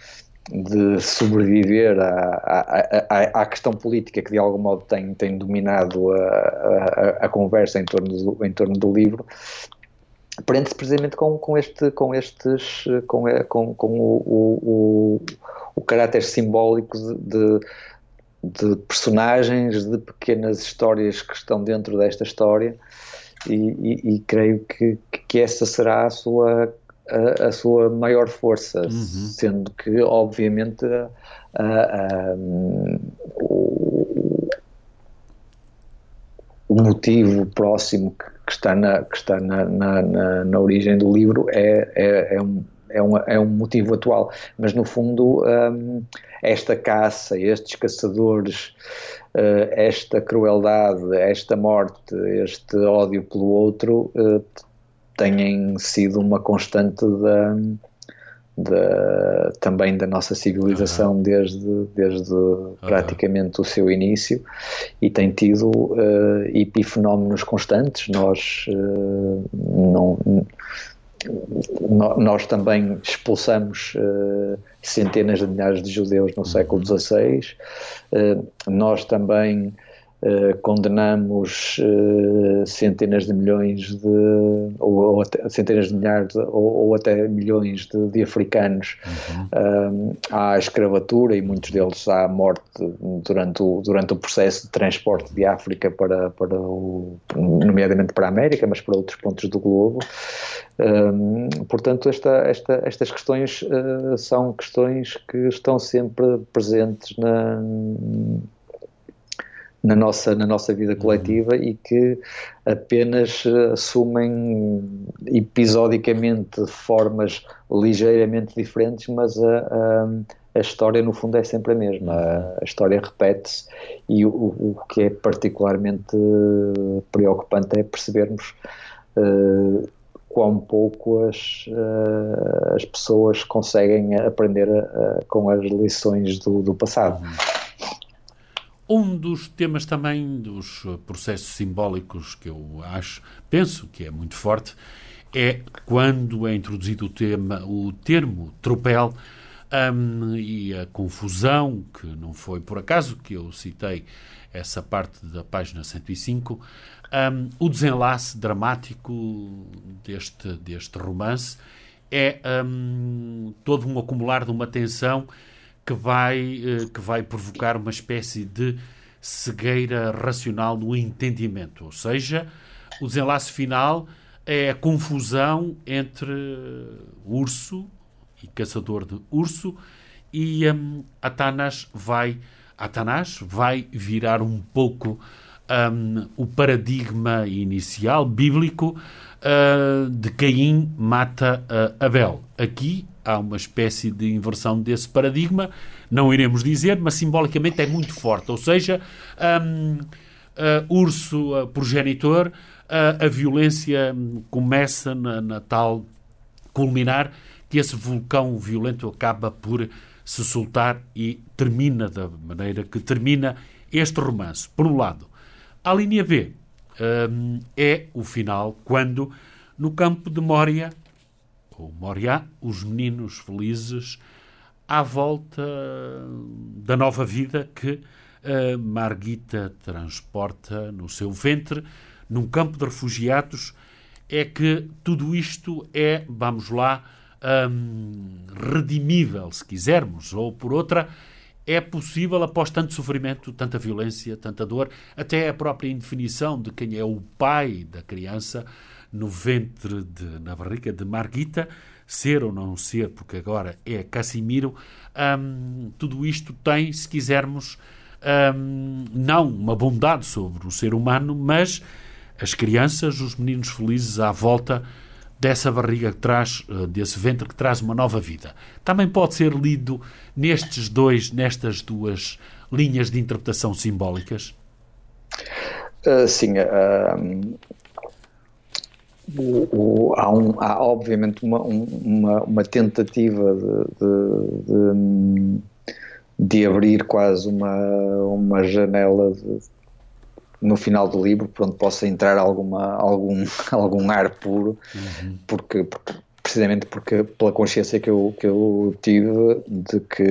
de sobreviver à, à, à, à questão política que de algum modo tem, tem dominado a, a, a conversa em torno do, em torno do livro, prende-se precisamente com, com, este, com estes, com, com, com o, o, o caráter simbólico de, de personagens, de pequenas histórias que estão dentro desta história, e, e, e creio que, que essa será a sua, a, a sua maior força, uhum. sendo que, obviamente, a, a, o, o motivo próximo que, que está, na, que está na, na, na, na origem do livro é, é, é um É um, é um motivo atual, mas no fundo um, esta caça, estes caçadores, uh, esta crueldade, esta morte, este ódio pelo outro uh, têm sido uma constante da, da, também da nossa civilização uhum. desde, desde uhum. praticamente o seu início, e tem tido uh, epifenómenos constantes. Nós uh, não... Nós também expulsamos uh, centenas de milhares de judeus no século dezasseis, uh, nós também uh, condenamos uh, centenas de milhões de, ou, ou até, centenas de milhares ou, ou até milhões de, de africanos uhum. uh, à escravatura, e muitos deles à morte durante o, durante o processo de transporte de África para, para o, nomeadamente para a América, mas para outros pontos do globo. Um, portanto, esta, esta, estas questões uh, são questões que estão sempre presentes na, na, nossa, na nossa vida coletiva, e que apenas uh, assumem episodicamente formas ligeiramente diferentes, mas a, a, a história no fundo é sempre a mesma. A, a história repete-se, e o, o que é particularmente preocupante é percebermos uh, quão pouco as, uh, as pessoas conseguem aprender uh, com as lições do, do passado. Um dos temas também dos processos simbólicos que eu acho, penso que é muito forte, é quando é introduzido o, tema, o termo tropel, um, e a confusão, que não foi por acaso que eu citei essa parte da página cento e cinco, Um, o desenlace dramático deste, deste romance é um, todo um acumular de uma tensão que vai, uh, que vai provocar uma espécie de cegueira racional no entendimento. Ou seja, o desenlace final é a confusão entre urso e caçador de urso, e um, Atanas vai, Atanas vai virar um pouco Um, o paradigma inicial bíblico uh, de Caim mata uh, Abel. Aqui há uma espécie de inversão desse paradigma, não iremos dizer, mas simbolicamente é muito forte. Ou seja, um, uh, urso uh, progenitor, uh, a violência começa na, na tal culminar que esse vulcão violento acaba por se soltar e termina da maneira que termina este romance. Por um lado, a linha B um, é o final, quando no campo de Moria, ou Moria, os meninos felizes à volta da nova vida que uh, Margita transporta no seu ventre, num campo de refugiados, é que tudo isto é, vamos lá, um, redimível, se quisermos, ou por outra, é possível após tanto sofrimento, tanta violência, tanta dor, até a própria indefinição de quem é o pai da criança no ventre, de, na barriga de Margita, ser ou não ser, porque agora é Casimiro. Hum, tudo isto tem, se quisermos, hum, não uma bondade sobre o ser humano, mas as crianças, os meninos felizes à volta dessa barriga que traz, desse ventre que traz uma nova vida. Também pode ser lido nestes dois, nestas duas linhas de interpretação simbólicas? Uh, sim, uh, o, o, há, um, há obviamente uma, uma, uma tentativa de, de, de abrir quase uma, uma janela de, no final do livro, por onde possa entrar alguma, algum, algum ar puro, uhum. porque, porque precisamente porque pela consciência que eu, que eu tive de que,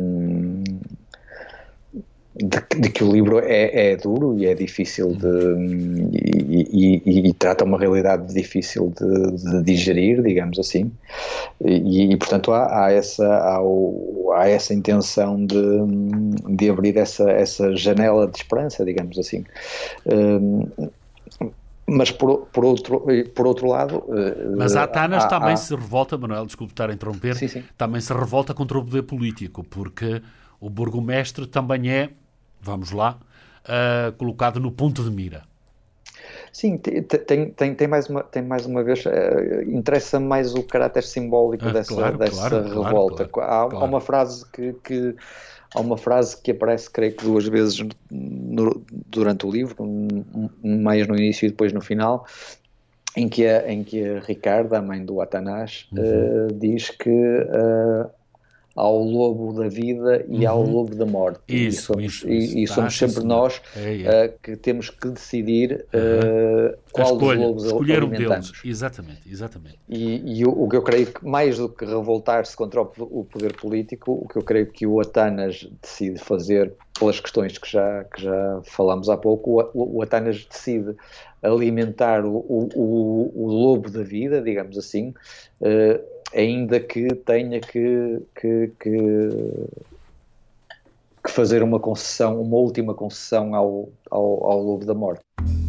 de, de que o livro é, é duro e é difícil de, e, e, e trata uma realidade difícil de, de digerir, digamos assim, e, e portanto há, há, essa, há, o, há essa intenção de, de abrir essa, essa janela de esperança, digamos assim. Um, Mas por, por, outro, por outro lado... Mas a Atanas há, também há... se revolta, Manuel, desculpe estar a interromper, sim, sim. também se revolta contra o poder político, porque o burgomestre também é, vamos lá, uh, colocado no ponto de mira. Sim, tem, tem, tem, mais, uma, tem mais uma vez, uh, interessa mais o caráter simbólico ah, dessa, claro, dessa claro, revolta. Claro, há, claro. há uma frase que... que Há uma frase que aparece, creio que duas vezes no, durante o livro, mais no início e depois no final, em que a, em que a Ricarda, a mãe do Atanás, uhum. uh, diz que uh, há o lobo da vida e uhum. há o lobo da morte. Isso, e somos, isso, isso. E, e somos sempre isso, nós é, é. Uh, que temos que decidir uh, uhum. qual escolha, dos lobos escolher alimentamos. Um deles. Exatamente, exatamente. E, e o, o que eu creio que, mais do que revoltar-se contra o, o poder político, o que eu creio que o Atanas decide fazer, pelas questões que já, que já falámos há pouco, o, o Atanas decide alimentar o, o, o, o lobo da vida, digamos assim, uh, ainda que tenha que, que, que, que fazer uma concessão, uma última concessão ao, ao, ao lobo da morte.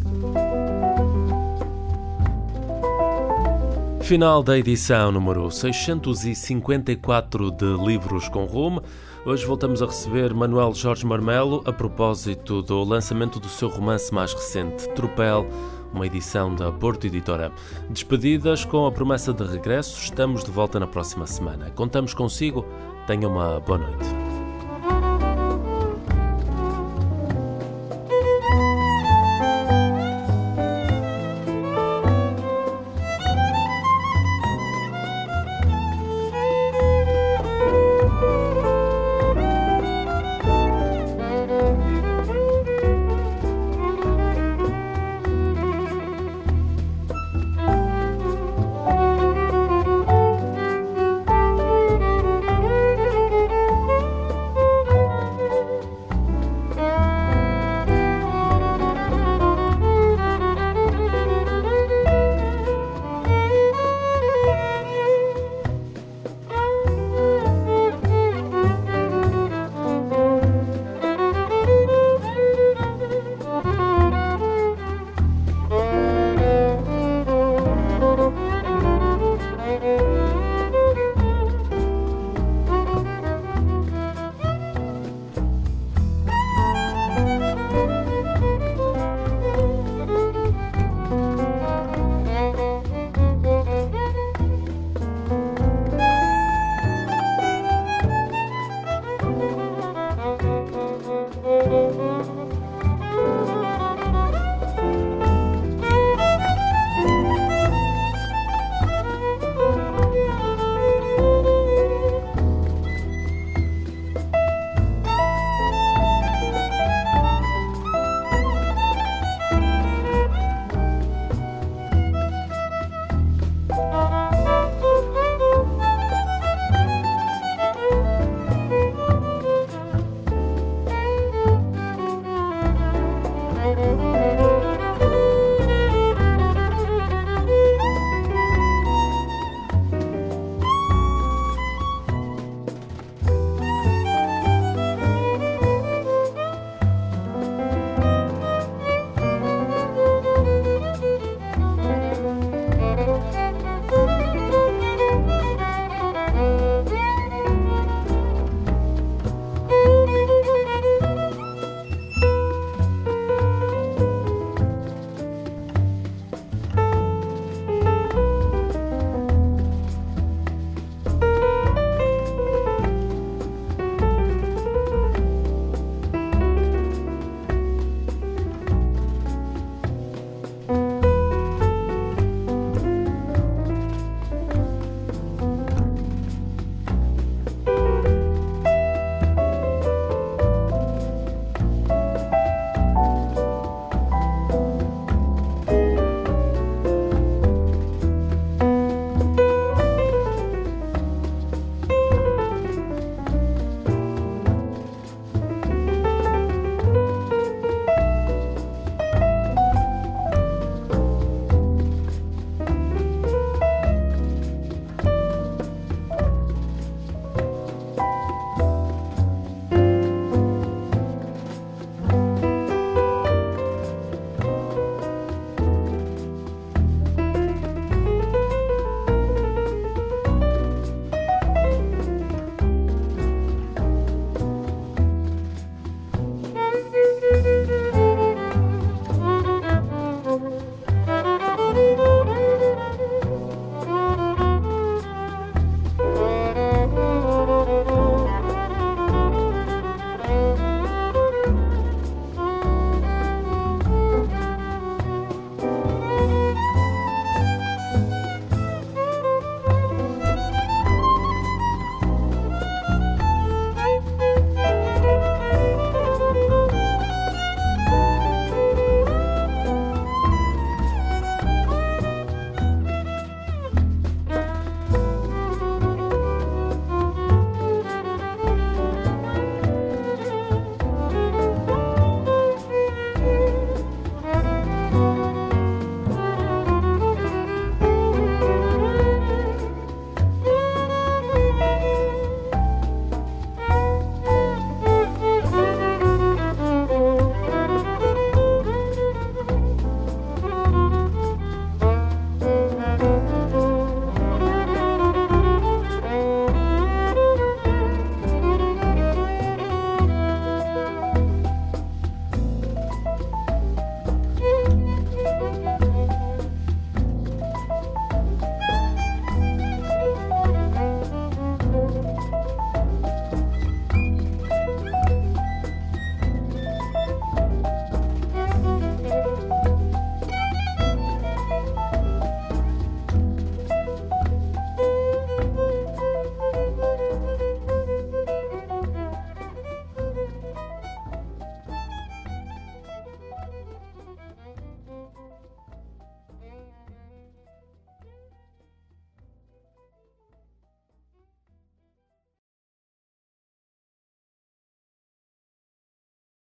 Final da edição número seiscentos e cinquenta e quatro de Livros com Rumo. Hoje voltamos a receber Manuel Jorge Marmelo a propósito do lançamento do seu romance mais recente, Tropel, uma edição da Porto Editora. Despedidas com a promessa de regresso, estamos de volta na próxima semana. Contamos consigo. Tenha uma boa noite.